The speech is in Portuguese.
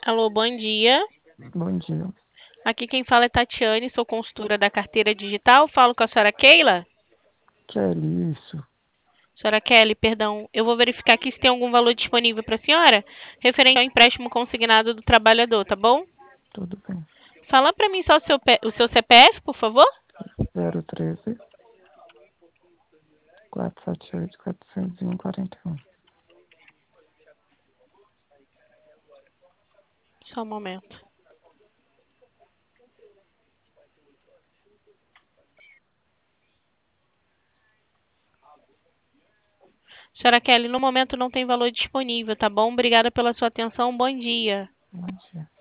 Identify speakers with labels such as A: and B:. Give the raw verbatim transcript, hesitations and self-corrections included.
A: Alô, bom dia.
B: Bom dia.
A: Aqui quem fala é Tatiane, sou consultora da carteira digital. Falo com a senhora Keila?
B: Kelly, isso.
A: Senhora Kelly, perdão. Eu vou verificar aqui se tem algum valor disponível para a senhora, referente ao empréstimo consignado do trabalhador, tá bom?
B: Tudo bem.
A: Fala para mim só o seu, P- o seu C P F, por favor.
B: zero treze, quatrocentos e setenta e oito, quatrocentos e um, quarenta e um.
A: Só um momento. Senhora Kelly, no momento não tem valor disponível, tá bom? Obrigada pela sua atenção. Bom dia.
B: Bom dia.